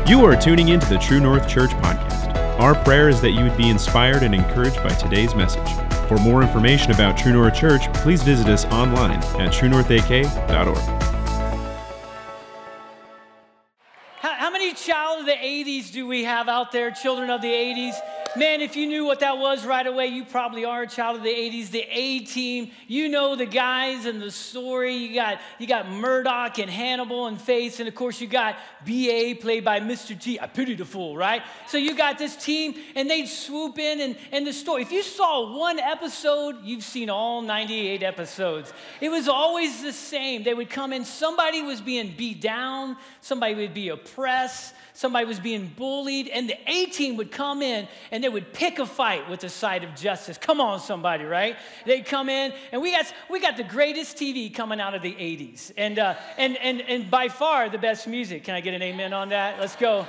You are tuning into the True North Church podcast. Our prayer is that you would be inspired and encouraged by today's message. For more information about True North Church, please visit us online at truenorthak.org. How many child of the 80s do we have out there, children of the 80s? Man, if you knew what that was right away, you probably are a child of the 80s. The A-Team, you know the guys and the story. You got Murdoch and Hannibal and Face, and of course you got B.A. played by Mr. T. I pity the fool, right? So you got this team, and they'd swoop in, and the story. If you saw one episode, you've seen all 98 episodes. It was always the same. They would come in, somebody was being beat down, somebody would be oppressed, somebody was being bullied, and the A-Team would come in, and they would pick a fight with the side of justice. Come on, somebody, right? They'd come in, and we got the greatest TV coming out of the 80s, and by far the best music. Can I get an amen on that? Let's go.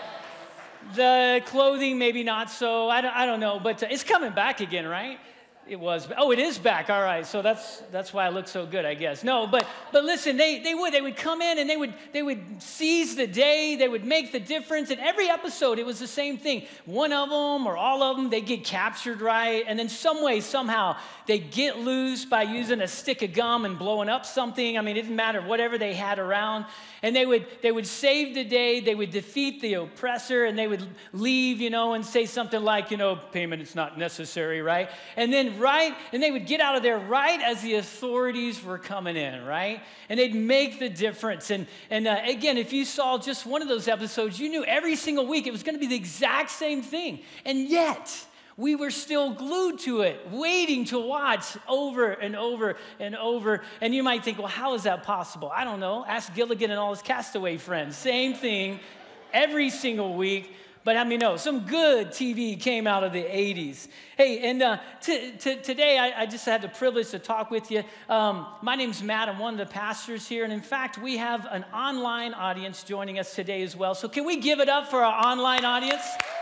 The clothing, maybe not so. I don't know, but it's coming back again, right? It was. Oh, it is back. All right. So that's why I look so good, I guess. No, but listen, they would come in and they would seize the day. They would make the difference. And every episode, it was the same thing. One of them or all of them, they get captured, right? And then some way, somehow, they get loose by using a stick of gum and blowing up something. I mean, it didn't matter, whatever they had around. And they would save the day. They would defeat the oppressor, and they would leave, and say something like, payment is not necessary, right? And then they would get out of there right as the authorities were coming in, right? And they'd make the difference. And again, if you saw just one of those episodes, you knew every single week it was going to be the exact same thing. And yet, we were still glued to it, waiting to watch over and over and over. And you might think, well, how is that possible? I don't know. Ask Gilligan and all his castaway friends. Same thing every single week. But let me know, some good TV came out of the 80s. Hey, and today I just had the privilege to talk with you. My name's Matt. I'm one of the pastors here. And in fact, we have an online audience joining us today as well. So can we give it up for our online audience?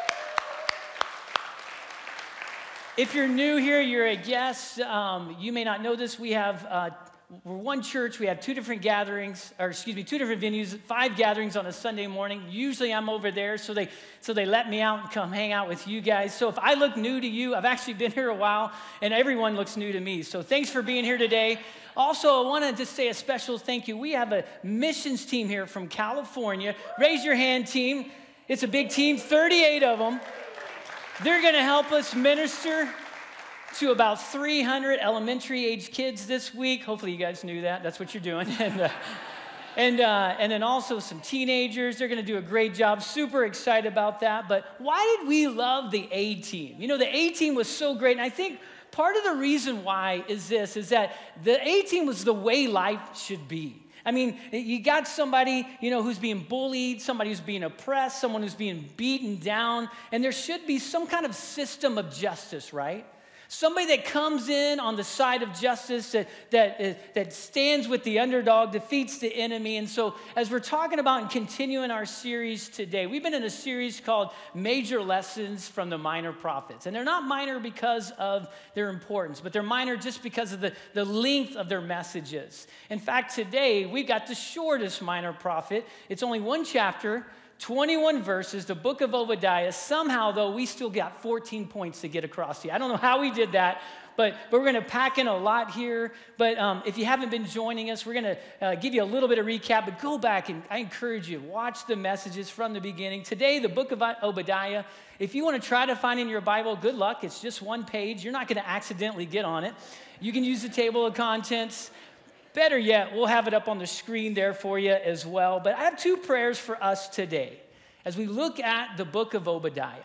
If you're new here, you're a guest. You may not know this. We're one church. We have two different venues, 5 gatherings on a Sunday morning. Usually I'm over there, so they let me out and come hang out with you guys. So if I look new to you, I've actually been here a while, and everyone looks new to me. So thanks for being here today. Also, I want to just say a special thank you. We have a missions team here from California. Raise your hand, team. It's a big team, 38 of them. They're going to help us minister to about 300 elementary-age kids this week. Hopefully you guys knew that. That's what you're doing. And then also some teenagers. They're going to do a great job. Super excited about that. But why did we love the A-Team? The A-Team was so great. And I think part of the reason why is that the A-Team was the way life should be. I mean, you got somebody, who's being bullied, somebody who's being oppressed, someone who's being beaten down, and there should be some kind of system of justice, right? Somebody that comes in on the side of justice, that stands with the underdog, defeats the enemy. And so as we're talking about and continuing our series today, we've been in a series called Major Lessons from the Minor Prophets. And they're not minor because of their importance, but they're minor just because of the length of their messages. In fact, today we've got the shortest minor prophet. It's only one chapter, 21 verses, the book of Obadiah. Somehow, though, we still got 14 points to get across to you. I don't know how we did that, but we're going to pack in a lot here. But if you haven't been joining us, we're going to give you a little bit of recap, but go back, and I encourage you, watch the messages from the beginning. Today, the book of Obadiah, if you want to try to find in your Bible, good luck. It's just one page. You're not going to accidentally get on it. You can use the table of contents. Better yet, we'll have it up on the screen there for you as well. But I have 2 prayers for us today as we look at the book of Obadiah,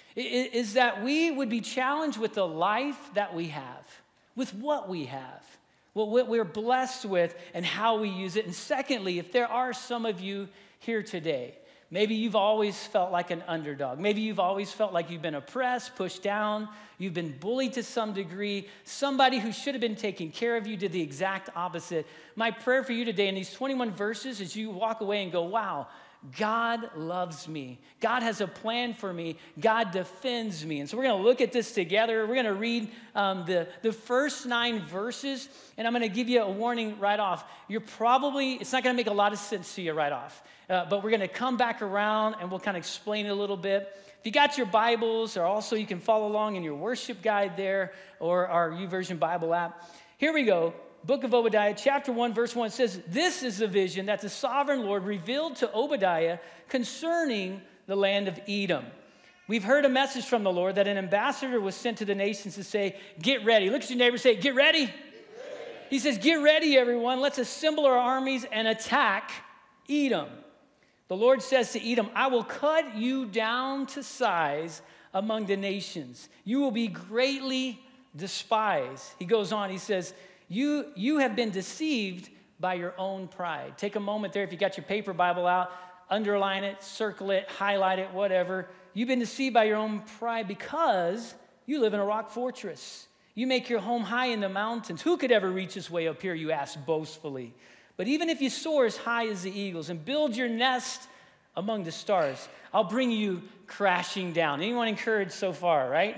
is that we would be challenged with the life that we have, with what we have, what we're blessed with and how we use it. And secondly, if there are some of you here today, maybe you've always felt like an underdog. Maybe you've always felt like you've been oppressed, pushed down. You've been bullied to some degree. Somebody who should have been taking care of you did the exact opposite. My prayer for you today in these 21 verses is you walk away and go, wow, God loves me. God has a plan for me. God defends me. And so we're going to look at this together. We're going to read the first 9 verses, and I'm going to give you a warning right off. It's not going to make a lot of sense to you right off, but we're going to come back around, and we'll kind of explain it a little bit. If you got your Bibles, or also you can follow along in your worship guide there, or our YouVersion Bible app. Here we go. Book of Obadiah, chapter 1, verse 1 says, "This is the vision that the sovereign Lord revealed to Obadiah concerning the land of Edom. We've heard a message from the Lord that an ambassador was sent to the nations to say, 'Get ready.'" Look at your neighbor and say, "Get ready." Get ready. He says, "Get ready, everyone. Let's assemble our armies and attack Edom." The Lord says to Edom, "I will cut you down to size among the nations. You will be greatly despised." He goes on, he says, You have been deceived by your own pride. Take a moment there. If you got your paper Bible out, underline it, circle it, highlight it, whatever. You've been deceived by your own pride because you live in a rock fortress. You make your home high in the mountains. Who could ever reach his way up here, you ask boastfully. But even if you soar as high as the eagles and build your nest among the stars, I'll bring you crashing down. Anyone encouraged so far, right?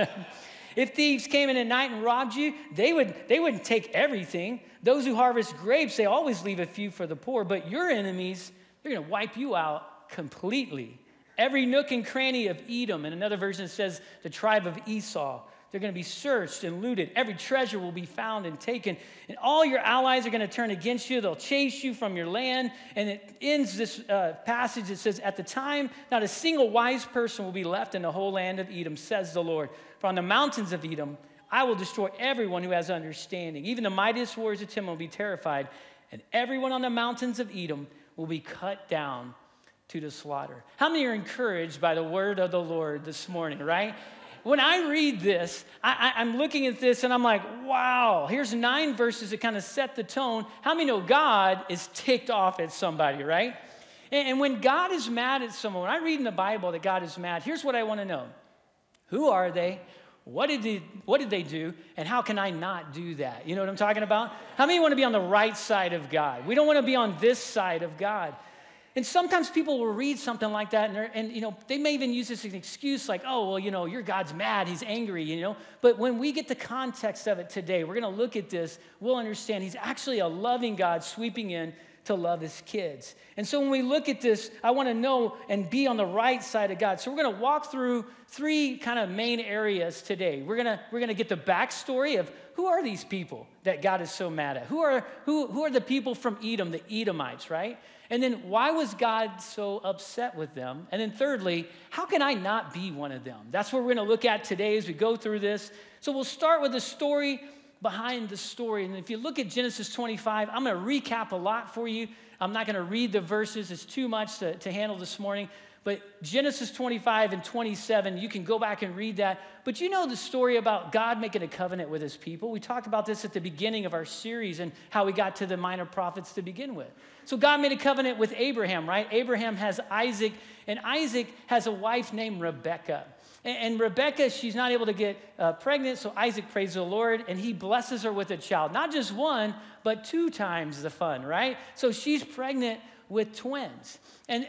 If thieves came in at night and robbed you, they wouldn't take everything. Those who harvest grapes, they always leave a few for the poor. But your enemies, they're going to wipe you out completely. Every nook and cranny of Edom, and another version says the tribe of Esau, they're going to be searched and looted. Every treasure will be found and taken. And all your allies are going to turn against you. They'll chase you from your land. And it ends this passage. It says, "At the time, not a single wise person will be left in the whole land of Edom, says the Lord. For on the mountains of Edom, I will destroy everyone who has understanding. Even the mightiest warriors of Timon will be terrified. And everyone on the mountains of Edom will be cut down to the slaughter." How many are encouraged by the word of the Lord this morning, right? When I read this, I'm looking at this and I'm like, wow, here's 9 verses that kind of set the tone. How many know God is ticked off at somebody, right? And when God is mad at someone, when I read in the Bible that God is mad, here's what I want to know. Who are they? What did they do? And how can I not do that? You know what I'm talking about? How many want to be on the right side of God? We don't want to be on this side of God. And sometimes people will read something like that, and they may even use this as an excuse, like, "Oh, well, your God's mad, he's angry, But when we get the context of it today, we're going to look at this, we'll understand he's actually a loving God sweeping in to love his kids. And so when we look at this, I want to know and be on the right side of God. So we're going to walk through 3 kind of main areas today. We're going to get the backstory of who are these people that God is so mad at? Who are the people from Edom, the Edomites, right? And then why was God so upset with them? And then thirdly, how can I not be one of them? That's what we're going to look at today as we go through this. So we'll start with the story behind the story. And if you look at Genesis 25, I'm going to recap a lot for you. I'm not going to read the verses. It's too much to handle this morning. But Genesis 25 and 27, you can go back and read that. But you know the story about God making a covenant with his people. We talked about this at the beginning of our series and how we got to the minor prophets to begin with. So God made a covenant with Abraham, right? Abraham has Isaac, and Isaac has a wife named Rebekah. And Rebekah, she's not able to get pregnant, so Isaac prays the Lord, and he blesses her with a child. Not just one, but 2 times the fun, right? So she's pregnant with twins. And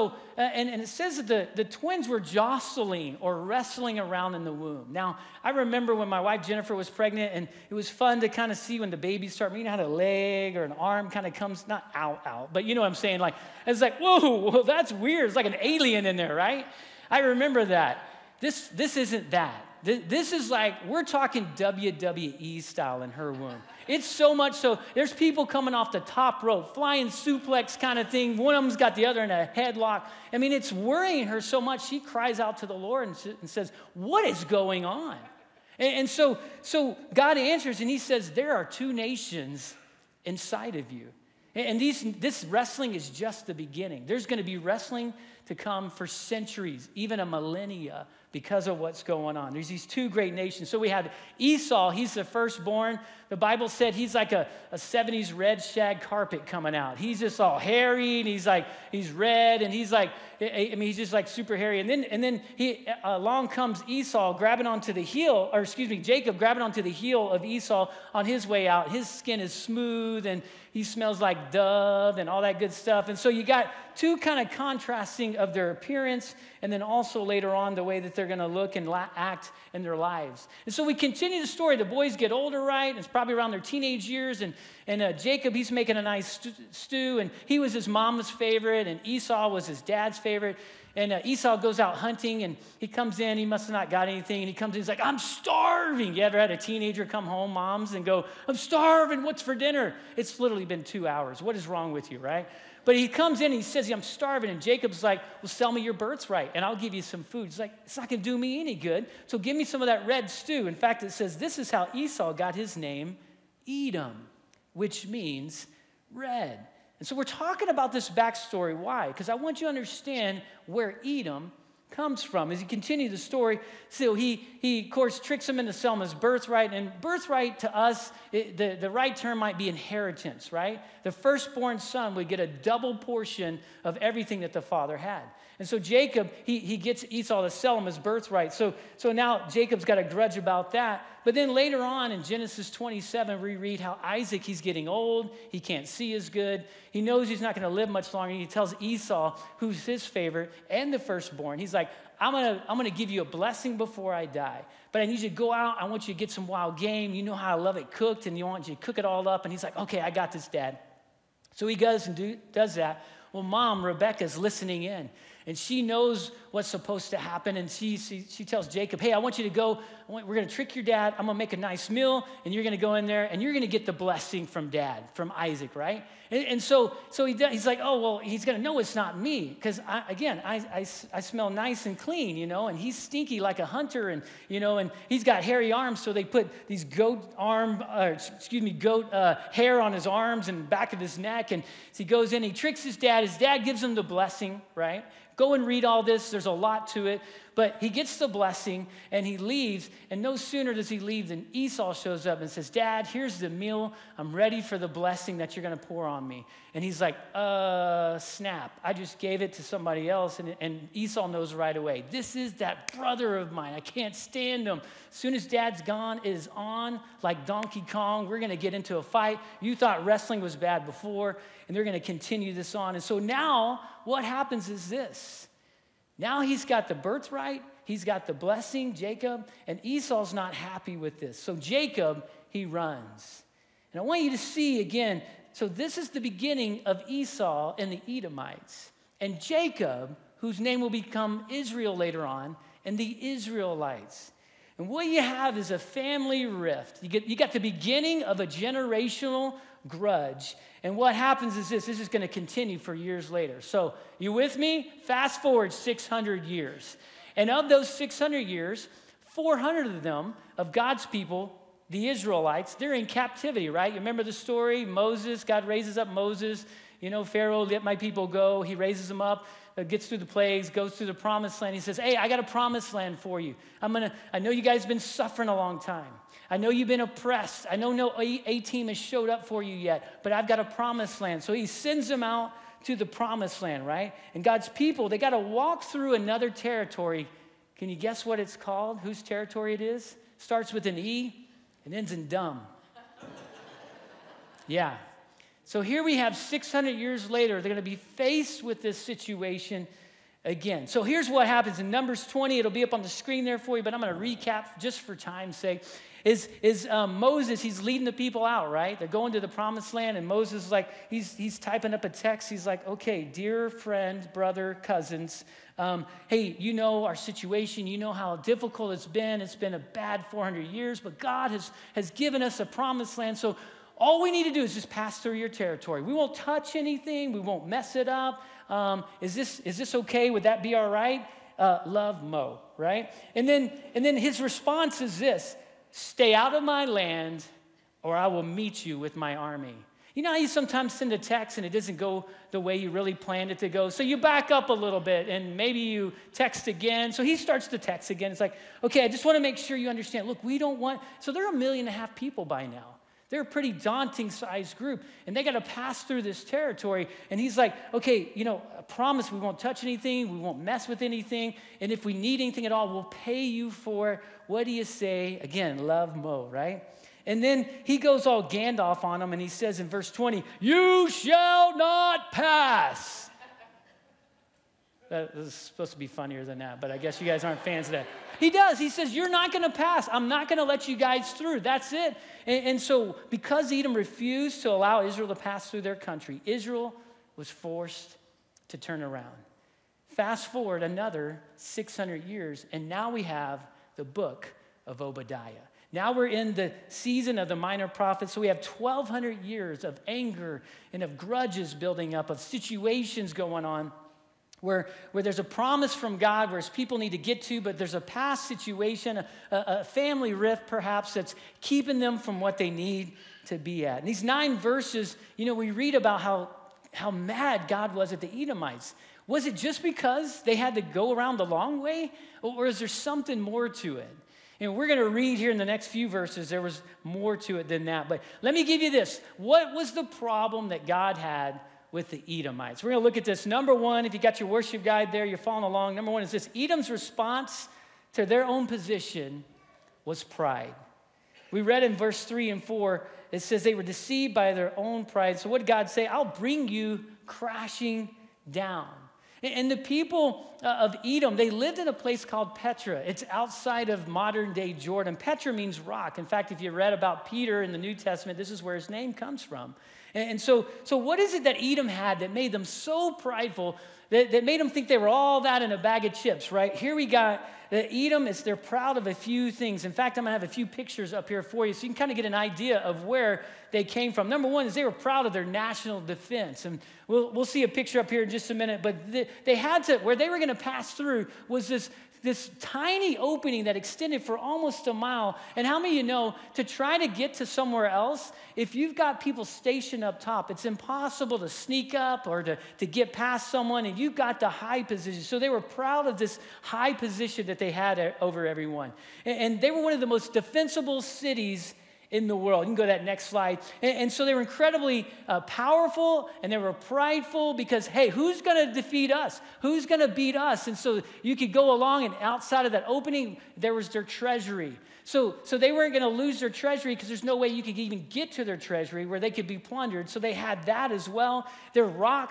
it says that the twins were jostling or wrestling around in the womb. Now, I remember when my wife Jennifer was pregnant, and it was fun to kind of see when the babies start, you know how a leg or an arm kind of comes, not out, but you know what I'm saying? Like, it's like, whoa, that's weird. It's like an alien in there, right? I remember that. This isn't that. This is like, we're talking WWE style in her womb. It's so much so, there's people coming off the top rope, flying suplex kind of thing. One of them's got the other in a headlock. I mean, it's worrying her so much, she cries out to the Lord and says, what is going on? And so God answers, and he says, there are 2 nations inside of you. And this wrestling is just the beginning. There's going to be wrestling to come for centuries, even a millennia because of what's going on. There's these two great nations. So we have Esau, he's the firstborn. The Bible said he's like a 70s red shag carpet coming out. He's just all hairy, and he's red, and he's just like super hairy. And then along comes Esau grabbing onto the heel, Jacob grabbing onto the heel of Esau on his way out. His skin is smooth, and he smells like dove and all that good stuff. And so you got two kind of contrasting of their appearance, and then also later on the way that they're going to look and act in their lives. And so we continue the story. The boys get older, right? It's probably around their teenage years, and Jacob, he's making a nice stew, and he was his mom's favorite, and Esau was his dad's favorite. And Esau goes out hunting, and he comes in. He must have not got anything, and he comes in. He's like, I'm starving. You ever had a teenager come home, moms, and go, I'm starving. What's for dinner? It's literally been 2 hours. What is wrong with you, right? But he comes in, and he says, I'm starving. And Jacob's like, well, sell me your birthright, and I'll give you some food. He's like, it's not going to do me any good, so give me some of that red stew. In fact, it says this is how Esau got his name, Edom, which means red. And so we're talking about this backstory. Why? Because I want you to understand where Edom comes from. As you continue the story, so he of course tricks him into selling his birthright. And birthright to us, the right term might be inheritance, right? The firstborn son would get a double portion of everything that the father had. And so Jacob, he gets Esau to sell him his birthright. So now Jacob's got a grudge about that. But then later on in Genesis 27, we read how Isaac, he's getting old. He can't see as good. He knows he's not going to live much longer. He tells Esau, who's his favorite and the firstborn, he's like, I'm gonna give you a blessing before I die. But I need you to go out. I want you to get some wild game. You know how I love it cooked, and you want you to cook it all up. And he's like, okay, I got this, Dad. So he goes and does that. Well, Mom, Rebecca's listening in. And she knows what's supposed to happen. And she tells Jacob, hey, I want you to go. We're going to trick your dad. I'm going to make a nice meal. And you're going to go in there. And you're going to get the blessing from Dad, from Isaac, right? And so he's like, oh, well, he's going to know it's not me. Because, I smell nice and clean, you know. And he's stinky like a hunter. And, you know, and he's got hairy arms. So they put these goat hair on his arms and back of his neck. And so he goes in. He tricks his dad. His dad gives him the blessing, right? Go and read all this. There's a lot to it. But he gets the blessing, and he leaves. And no sooner does he leave than Esau shows up and says, Dad, here's the meal. I'm ready for the blessing that you're going to pour on me. And he's like, snap. I just gave it to somebody else. And Esau knows right away. This is that brother of mine. I can't stand him. As soon as Dad's gone, it is on like Donkey Kong. We're going to get into a fight. You thought wrestling was bad before, and they're going to continue this on. And so now what happens is this. Now he's got the birthright, he's got the blessing, Jacob, and Esau's not happy with this. So Jacob, he runs. And I want you to see again, so this is the beginning of Esau and the Edomites. And Jacob, whose name will become Israel later on, and the Israelites. And what you have is a family rift. You got the beginning of a generational grudge. And what happens is this is going to continue for years later. So you with me? Fast forward 600 years. And of those 600 years, 400 of them, of God's people, the Israelites, they're in captivity, right? You remember the story? Moses, God raises up Moses. You know, Pharaoh, let my people go. He raises them up, gets through the plagues, goes through the promised land. He says, hey, I got a promised land for you. I know you guys have been suffering a long time. I know you've been oppressed. I know no A-team has showed up for you yet, but I've got a promised land. So he sends them out to the promised land, right? And God's people, they got to walk through another territory. Can you guess what it's called? Whose territory it is? Starts with an E and ends in dumb. Yeah. So here we have 600 years later, they're going to be faced with this situation again. So here's what happens in Numbers 20. It'll be up on the screen there for you, but I'm going to recap just for time's sake. Moses, he's leading the people out, right? They're going to the promised land, and Moses is like, he's typing up a text. He's like, okay, dear friend, brother, cousins, hey, you know our situation. You know how difficult it's been. It's been a bad 400 years, but God has given us a promised land. So all we need to do is just pass through your territory. We won't touch anything. We won't mess it up. Is this okay? Would that be all right? Love, Mo, right? And then his response is this: stay out of my land, or I will meet you with my army. You know how you sometimes send a text and it doesn't go the way you really planned it to go? So you back up a little bit and maybe you text again. So he starts to text again. It's like, okay, I just want to make sure you understand. Look, we don't want, so there are 1.5 million people by now. They're a pretty daunting sized group and they got to pass through this territory. And he's like, okay, I promise we won't touch anything. We won't mess with anything. And if we need anything at all, we'll pay you for it. What do you say? Again, love Mo, right? And then he goes all Gandalf on them and he says in verse 20, you shall not pass. That was supposed to be funnier than that, but I guess you guys aren't fans of that. He does. He says, you're not going to pass. I'm not going to let you guys through. That's it. And so because Edom refused to allow Israel to pass through their country, Israel was forced to turn around. Fast forward another 600 years, and now we have the book of Obadiah. Now we're in the season of the minor prophets, so we have 1,200 years of anger and of grudges building up, of situations going on where there's a promise from God where his people need to get to, but there's a past situation, a family rift perhaps that's keeping them from what they need to be at. In these 9 verses, we read about how mad God was at the Edomites. Was it just because they had to go around the long way, or is there something more to it? And we're going to read here in the next few verses, there was more to it than that. But let me give you this. What was the problem that God had with the Edomites? We're going to look at this. Number 1, if you got your worship guide there, you're following along. Number 1 is this. Edom's response to their own position was pride. We read in verse 3 and 4, it says they were deceived by their own pride. So what did God say? I'll bring you crashing down. And the people of Edom, they lived in a place called Petra. It's outside of modern-day Jordan. Petra means rock. In fact, if you read about Peter in the New Testament, this is where his name comes from. And so what is it that Edom had that made them so prideful, that made them think they were all that in a bag of chips, right? Here we got Edom, they're proud of a few things. In fact, I'm going to have a few pictures up here for you so you can kind of get an idea of where they came from. Number 1 is they were proud of their national defense. And we'll see a picture up here in just a minute. But they had to, where they were going to pass through was this tiny opening that extended for almost a mile. And how many of you know, to try to get to somewhere else, if you've got people stationed up top, it's impossible to sneak up or to get past someone, and you've got the high position. So they were proud of this high position that they had over everyone. And they were one of the most defensible cities in the world. You can go to that next slide. And so they were incredibly powerful, and they were prideful because, hey, who's going to defeat us? Who's going to beat us? And so you could go along, and outside of that opening, there was their treasury. So they weren't going to lose their treasury because there's no way you could even get to their treasury where they could be plundered. So they had that as well. Their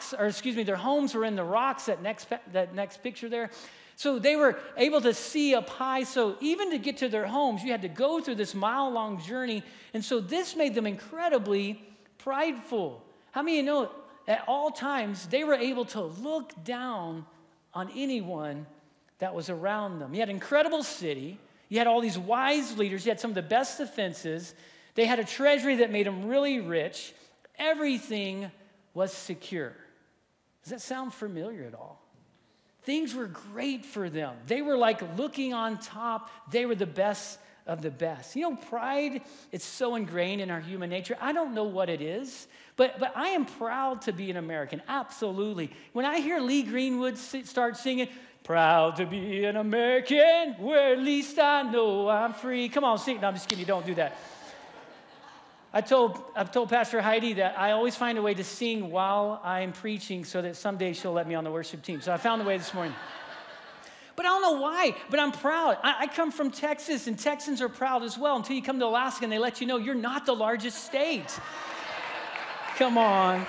homes were in the rocks, that next picture there. So they were able to see up high. So even to get to their homes, you had to go through this mile-long journey. And so this made them incredibly prideful. How many of you know at all times they were able to look down on anyone that was around them? You had an incredible city. You had all these wise leaders. You had some of the best defenses. They had a treasury that made them really rich. Everything was secure. Does that sound familiar at all? Things were great for them. They were like looking on top. They were the best of the best. Pride, it's so ingrained in our human nature. I don't know what it is, but I am proud to be an American, absolutely. When I hear Lee Greenwood start singing, proud to be an American, where at least I know I'm free. Come on, sing. No, I'm just kidding. You don't do that. I've told Pastor Heidi that I always find a way to sing while I'm preaching so that someday she'll let me on the worship team. So I found a way this morning. But I don't know why, but I'm proud. I come from Texas, and Texans are proud as well until you come to Alaska and they let you know you're not the largest state. Come on.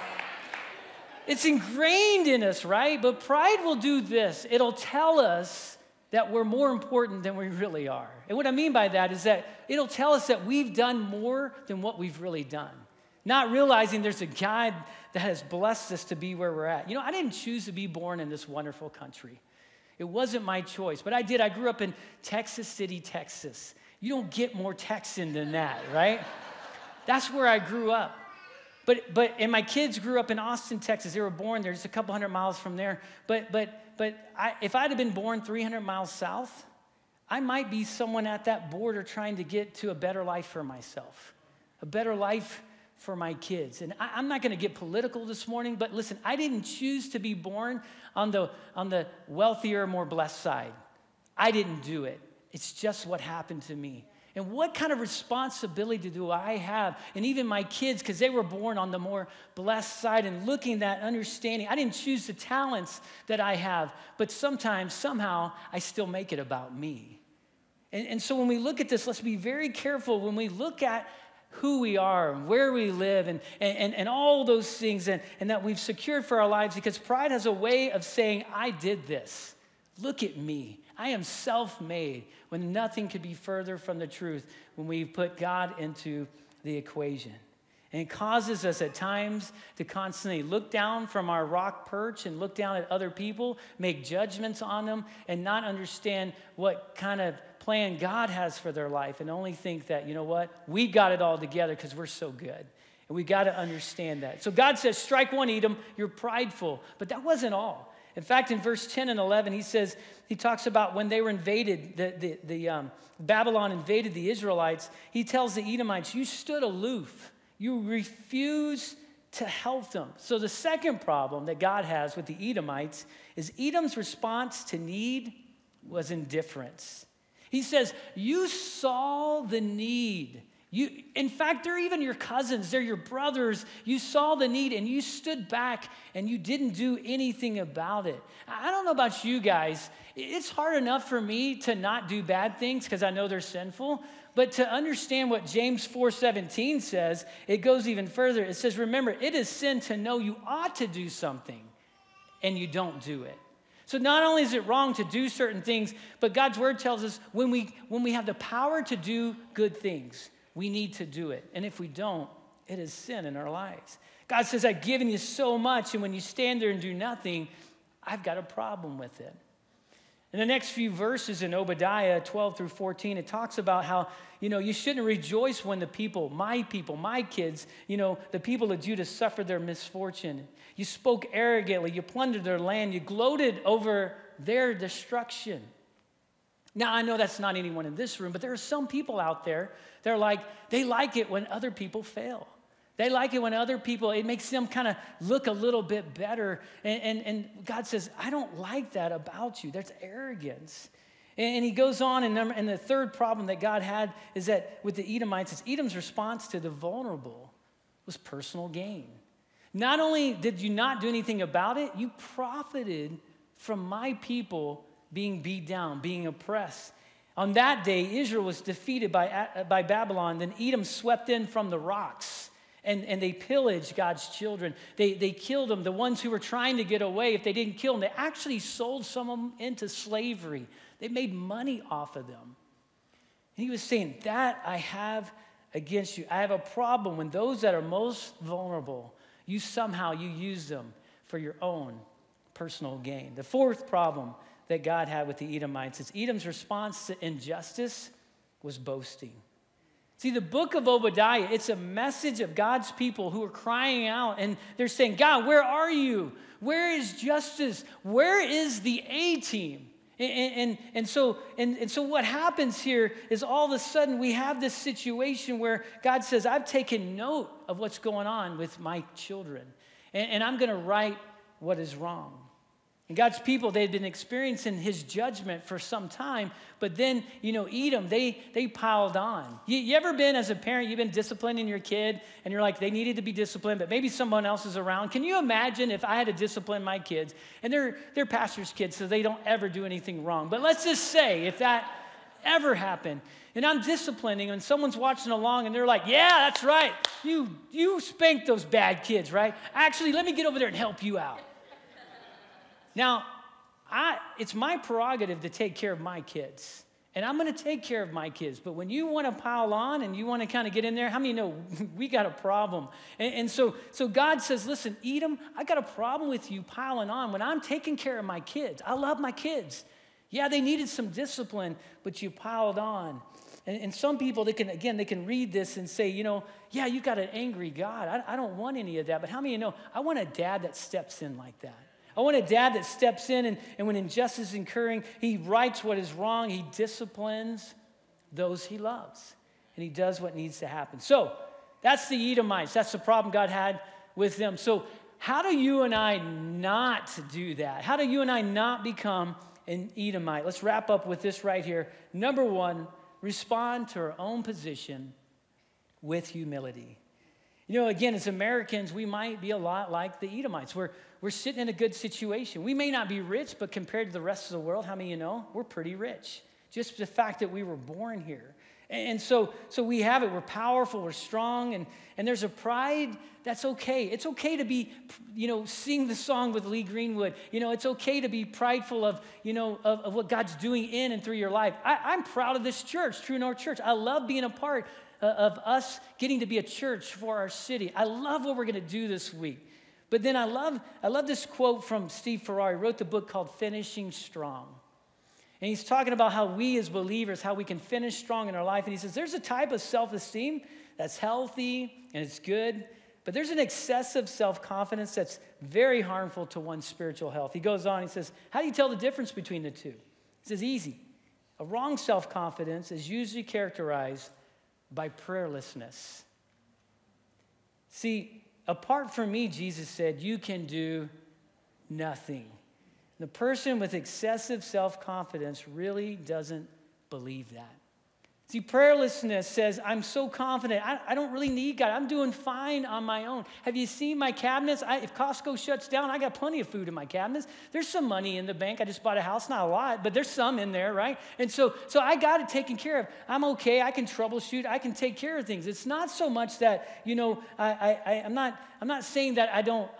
It's ingrained in us, right? But pride will do this. It'll tell us that we're more important than we really are. And what I mean by that is that it'll tell us that we've done more than what we've really done. Not realizing there's a God that has blessed us to be where we're at. I didn't choose to be born in this wonderful country. It wasn't my choice, but I did. I grew up in Texas City, Texas. You don't get more Texan than that, right? That's where I grew up. And my kids grew up in Austin, Texas. They were born there, just a couple hundred miles from there. But if I'd have been born 300 miles south, I might be someone at that border trying to get to a better life for myself, a better life for my kids. And I'm not going to get political this morning, but listen, I didn't choose to be born on the wealthier, more blessed side. I didn't do it. It's just what happened to me. And what kind of responsibility do I have? And even my kids, because they were born on the more blessed side and looking at that understanding. I didn't choose the talents that I have, but sometimes, somehow, I still make it about me. And so when we look at this, let's be very careful when we look at who we are and where we live and all those things and that we've secured for our lives, because pride has a way of saying, I did this. Look at me. I am self-made, when nothing could be further from the truth when we put God into the equation. And it causes us at times to constantly look down from our rock perch and look down at other people, make judgments on them, and not understand what kind of plan God has for their life, and only think that, you know what, we've got it all together because we're so good. And we got to understand that. So God says, strike one, Edom, you're prideful. But that wasn't all. In fact, in verse 10 and 11, he talks about when they were invaded, Babylon invaded the Israelites. He tells the Edomites, you stood aloof. You refused to help them. So the second problem that God has with the Edomites is Edom's response to need was indifference. He says, you saw the need. In fact, they're even your cousins, they're your brothers. You saw the need and you stood back and you didn't do anything about it. I don't know about you guys. It's hard enough for me to not do bad things because I know they're sinful. But to understand what James 4:17 says, it goes even further. It says, remember, it is sin to know you ought to do something and you don't do it. So not only is it wrong to do certain things, but God's word tells us when we have the power to do good things, we need to do it. And if we don't, it is sin in our lives. God says, I've given you so much, and when you stand there and do nothing, I've got a problem with it. In the next few verses in Obadiah 12 through 14, it talks about how, you shouldn't rejoice when my kids, the people of Judah suffered their misfortune. You spoke arrogantly, you plundered their land, you gloated over their destruction. Now, I know that's not anyone in this room, but there are some people out there that are like, they like it when other people fail. They like it when other people, it makes them kind of look a little bit better. And God says, I don't like that about you. That's arrogance. And he goes on, and the third problem that God had is that with the Edomites, is Edom's response to the vulnerable was personal gain. Not only did you not do anything about it, you profited from my people being beat down, being oppressed. On that day, Israel was defeated by Babylon. Then Edom swept in from the rocks, and they pillaged God's children. They killed them. The ones who were trying to get away, if they didn't kill them, they actually sold some of them into slavery. They made money off of them. And he was saying, that I have against you. I have a problem when those that are most vulnerable, you use them for your own personal gain. The fourth problem that God had with the Edomites is Edom's response to injustice was boasting. See, the book of Obadiah, it's a message of God's people who are crying out, and they're saying, God, where are you? Where is justice? Where is the A-team? And so what happens here is all of a sudden we have this situation where God says, I've taken note of what's going on with my children, and I'm going to right what is wrong. And God's people, they had been experiencing his judgment for some time, but then, Edom, they piled on. You ever been, as a parent, you've been disciplining your kid, and you're like, they needed to be disciplined, but maybe someone else is around. Can you imagine if I had to discipline my kids, and they're pastor's kids, so they don't ever do anything wrong. But let's just say, if that ever happened, and I'm disciplining, and someone's watching along, and they're like, yeah, that's right. You spanked those bad kids, right? Actually, let me get over there and help you out. Now, it's my prerogative to take care of my kids, and I'm going to take care of my kids. But when you want to pile on and you want to kind of get in there, how many know we got a problem? And so God says, listen, Edom, I got a problem with you piling on. When I'm taking care of my kids, I love my kids. Yeah, they needed some discipline, but you piled on. And some people, they can read this and say, yeah, you got an angry God. I don't want any of that. But how many of you know, I want a dad that steps in like that. I want a dad that steps in and when injustice is occurring, he rights what is wrong. He disciplines those he loves. And he does what needs to happen. So That's the Edomites. That's the problem God had with them. So how do you and I not do that? How do you and I not become an Edomite? Let's wrap up with this right here. Number one, respond to our own position with humility. You know, again, as Americans, we might be a lot like the Edomites. We're sitting in a good situation. We may not be rich, but compared to the rest of the world, how many of you know? We're pretty rich. Just the fact that we were born here. And so we have it. We're powerful. We're strong. And there's a pride that's okay. It's okay to be, sing the song with Lee Greenwood. It's okay to be prideful of what God's doing in and through your life. I'm proud of this church, True North Church. I love being a part of us getting to be a church for our city. I love what we're going to do this week. But then I love this quote from Steve Ferrari. He wrote the book called Finishing Strong. And he's talking about how we as believers, how we can finish strong in our life. And he says there's a type of self-esteem that's healthy and it's good, but there's an excessive self-confidence that's very harmful to one's spiritual health. He goes on, he says, how do you tell the difference between the two? He says, easy. A wrong self-confidence is usually characterized by prayerlessness. See, apart from me, Jesus said, you can do nothing. The person with excessive self-confidence really doesn't believe that. See, prayerlessness says, I'm so confident. I don't really need God. I'm doing fine on my own. Have you seen my cabinets? If Costco shuts down, I got plenty of food in my cabinets. There's some money in the bank. I just bought a house, not a lot, but there's some in there, right? And so I got it taken care of. I'm okay. I can troubleshoot. I can take care of things. It's not so much that, I'm not saying that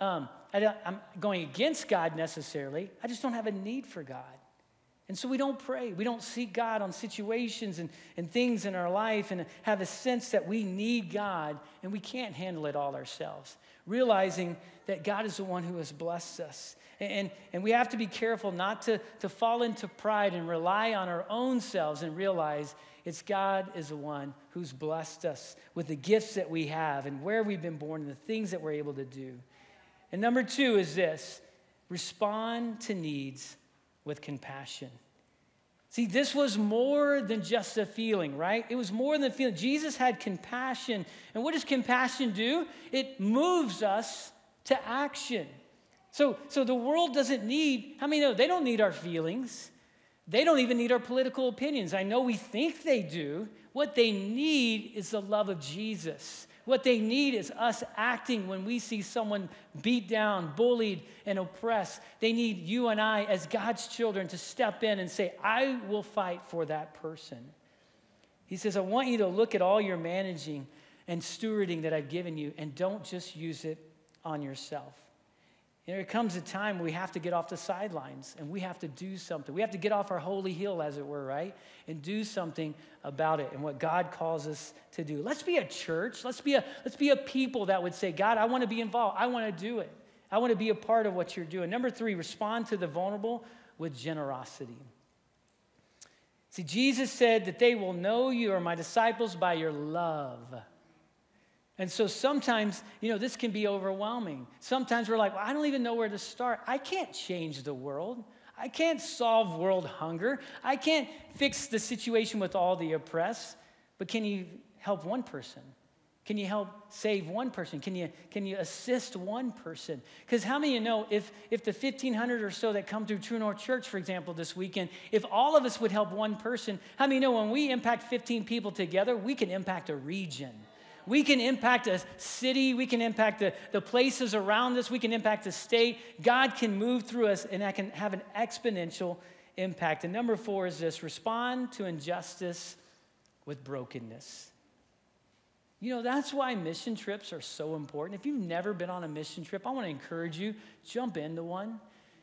I'm going against God necessarily. I just don't have a need for God. And so we don't pray. We don't seek God on situations and things in our life and have a sense that we need God and we can't handle it all ourselves. Realizing that God is the one who has blessed us. And we have to be careful not to fall into pride and rely on our own selves and realize it's God is the one who's blessed us with the gifts that we have and where we've been born and the things that we're able to do. And number two is this: respond to needs with compassion. See, this was more than just a feeling, right? It was more than a feeling. Jesus had compassion. And what does compassion do? It moves us to action. So the world doesn't need, how many know they don't need our feelings? They don't even need our political opinions. I know we think they do. What they need is the love of Jesus. What they need is us acting when we see someone beat down, bullied, and oppressed. They need you and I as God's children to step in and say, I will fight for that person. He says, I want you to look at all your managing and stewarding that I've given you and don't just use it on yourself. There comes a time we have to get off the sidelines and we have to do something. We have to get off our holy hill, as it were, right? And do something about it and what God calls us to do. Let's be a church. Let's be a people that would say, God, I want to be involved. I want to do it. I want to be a part of what you're doing. Number three, respond to the vulnerable with generosity. See, Jesus said that they will know you are my disciples by your love. And so sometimes, this can be overwhelming. Sometimes we're like, well, I don't even know where to start. I can't change the world. I can't solve world hunger. I can't fix the situation with all the oppressed. But can you help one person? Can you help save one person? Can you assist one person? Because how many of you know if the 1,500 or so that come through True North Church, for example, this weekend, if all of us would help one person, how many know when we impact 15 people together, we can impact a region. We can impact a city. We can impact the places around us. We can impact the state. God can move through us, and that can have an exponential impact. And number four is this: respond to injustice with brokenness. That's why mission trips are so important. If you've never been on a mission trip, I want to encourage you, jump into one.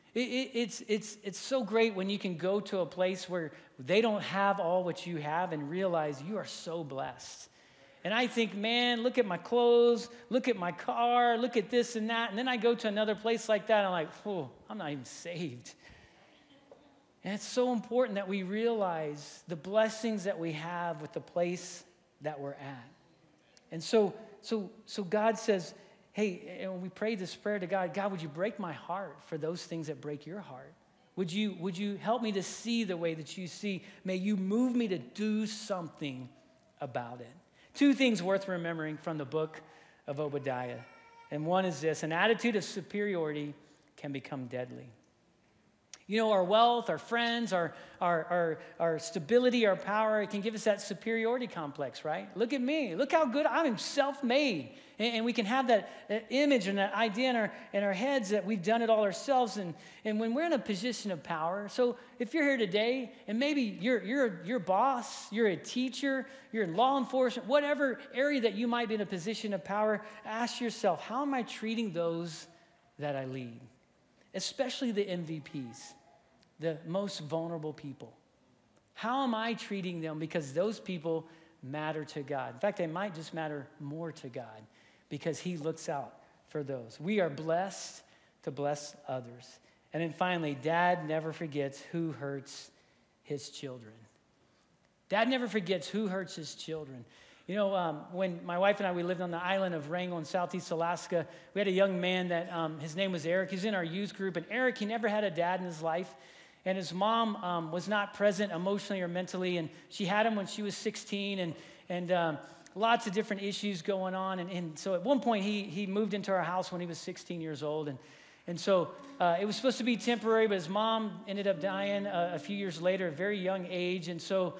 It's so great when you can go to a place where they don't have all what you have and realize you are so blessed. And I think, man, look at my clothes, look at my car, look at this and that. And then I go to another place like that, and I'm like, oh, I'm not even saved. And it's so important that we realize the blessings that we have with the place that we're at. And so God says, hey, and when we pray this prayer to God, God, would you break my heart for those things that break your heart? Would you help me to see the way that you see? May you move me to do something about it. Two things worth remembering from the book of Obadiah. And one is this: an attitude of superiority can become deadly. You know, our wealth, our friends, our stability, our power, it can give us that superiority complex, right? Look at me. Look how good I'm self-made. And we can have that image and that idea in our heads that we've done it all ourselves. And when we're in a position of power, so if you're here today and maybe you're your boss, you're a teacher, you're in law enforcement, whatever area that you might be in a position of power, ask yourself, how am I treating those that I lead? Especially the MVPs, the most vulnerable people. How am I treating them? Because those people matter to God. In fact, they might just matter more to God because he looks out for those. We are blessed to bless others. And then finally, Dad never forgets who hurts his children. Dad never forgets who hurts his children. You know, when my wife and I, we lived on the island of Wrangell in southeast Alaska, we had a young man that, his name was Eric. He was in our youth group. And Eric, he never had a dad in his life. And his mom was not present emotionally or mentally. And she had him when she was 16. And lots of different issues going on. And so at one point, he moved into our house when he was 16 years old. And so it was supposed to be temporary, but his mom ended up dying a few years later, at a very young age. And so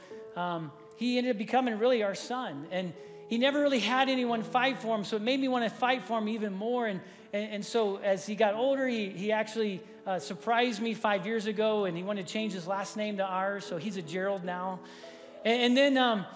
he ended up becoming really our son. And he never really had anyone fight for him, so it made me want to fight for him even more. And so as he got older, he actually surprised me 5 years ago, and he wanted to change his last name to ours, so he's a Gerald now. And then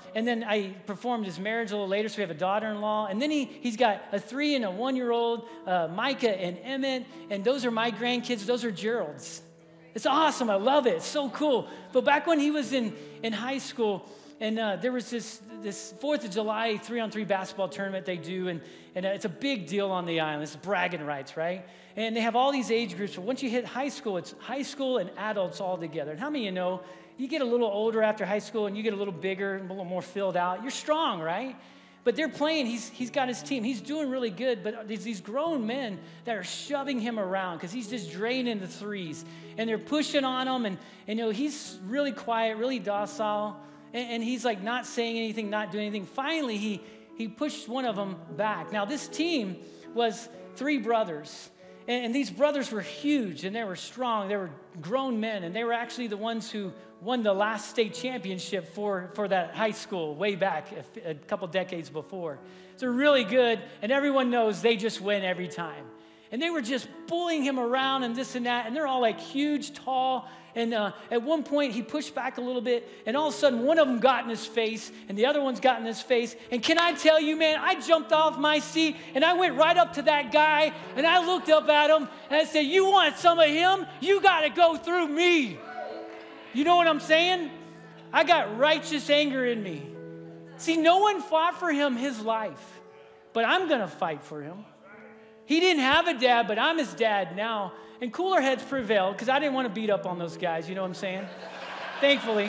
I performed his marriage a little later, so we have a daughter-in-law. And then he's got a 3 and a 1-year-old, Micah and Emmett, and those are my grandkids. Those are Gerald's. It's awesome. I love it. It's so cool. But back when he was in high school, and there was this 4th of July 3-on-3 basketball tournament they do, and it's a big deal on the island. It's bragging rights, right? And they have all these age groups. But once you hit high school, it's high school and adults all together. And how many of you know, you get a little older after high school and you get a little bigger and a little more filled out. You're strong, right? But they're playing. He's got his team. He's doing really good. But there's these grown men that are shoving him around because he's just draining the threes. And they're pushing on him. And you know, he's really quiet, really docile. And he's like not saying anything, not doing anything. Finally, he pushed one of them back. Now, this team was 3 brothers. And these brothers were huge, and they were strong. They were grown men, and they were actually the ones who won the last state championship for that high school way back a couple decades before. So they're really good, and everyone knows they just win every time. And they were just bullying him around and this and that, and they're all like huge, tall. And at one point, he pushed back a little bit, and all of a sudden, one of them got in his face, and the other one's got in his face. And can I tell you, man, I jumped off my seat, and I went right up to that guy, and I looked up at him, and I said, you want some of him? You got to go through me. You know what I'm saying? I got righteous anger in me. See, no one fought for him his life, but I'm going to fight for him. He didn't have a dad, but I'm his dad now. And cooler heads prevailed because I didn't want to beat up on those guys, you know what I'm saying? Thankfully.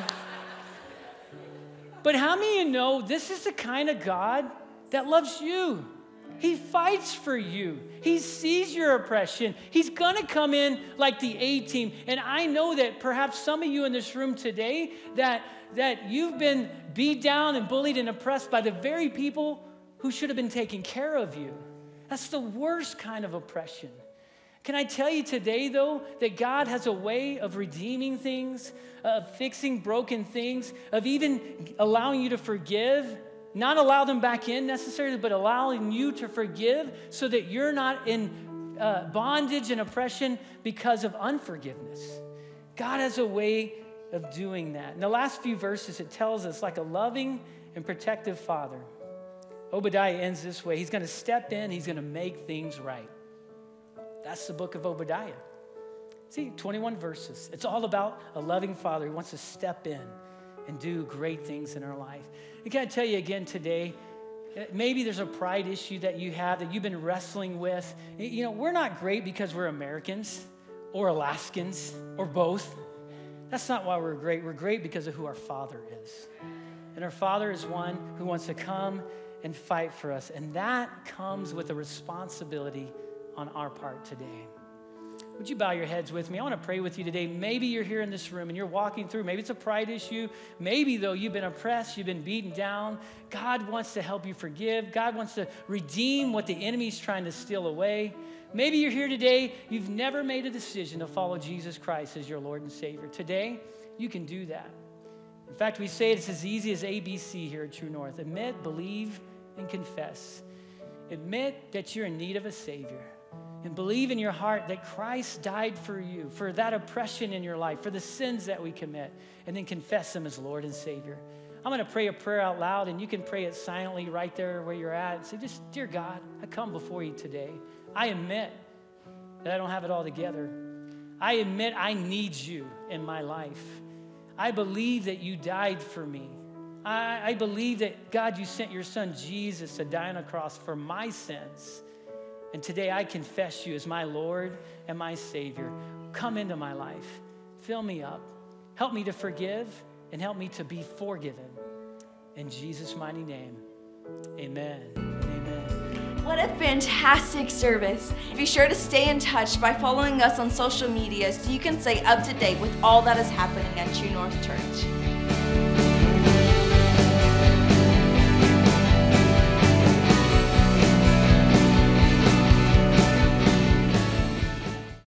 But how many of you know this is the kind of God that loves you? He fights for you. He sees your oppression. He's going to come in like the A-team. And I know that perhaps some of you in this room today that you've been beat down and bullied and oppressed by the very people who should have been taking care of you. That's the worst kind of oppression. Can I tell you today, though, that God has a way of redeeming things, of fixing broken things, of even allowing you to forgive, not allow them back in necessarily, but allowing you to forgive so that you're not in bondage and oppression because of unforgiveness. God has a way of doing that. In the last few verses, it tells us like a loving and protective father. Obadiah ends this way. He's going to step in. He's going to make things right. That's the book of Obadiah. See, 21 verses. It's all about a loving father who wants to step in and do great things in our life. And can I tell you again today, maybe there's a pride issue that you have that you've been wrestling with. You know, we're not great because we're Americans or Alaskans or both. That's not why we're great. We're great because of who our Father is. And our Father is one who wants to come and fight for us. And that comes with a responsibility on our part today. Would you bow your heads with me? I want to pray with you today. Maybe you're here in this room and you're walking through. Maybe it's a pride issue. Maybe, though, you've been oppressed, you've been beaten down. God wants to help you forgive. God wants to redeem what the enemy's trying to steal away. Maybe you're here today, you've never made a decision to follow Jesus Christ as your Lord and Savior. Today, you can do that. In fact, we say it's as easy as ABC here at True North. Admit, believe, and confess. Admit that you're in need of a Savior. And believe in your heart that Christ died for you, for that oppression in your life, for the sins that we commit, and then confess Him as Lord and Savior. I'm going to pray a prayer out loud, and you can pray it silently right there where you're at. And say, just, dear God, I come before you today. I admit that I don't have it all together. I admit I need you in my life. I believe that you died for me. I believe that, God, you sent your Son Jesus to die on a cross for my sins. And today I confess you as my Lord and my Savior. Come into my life. Fill me up. Help me to forgive and help me to be forgiven. In Jesus' mighty name, amen and amen. What a fantastic service. Be sure to stay in touch by following us on social media so you can stay up to date with all that is happening at True North Church.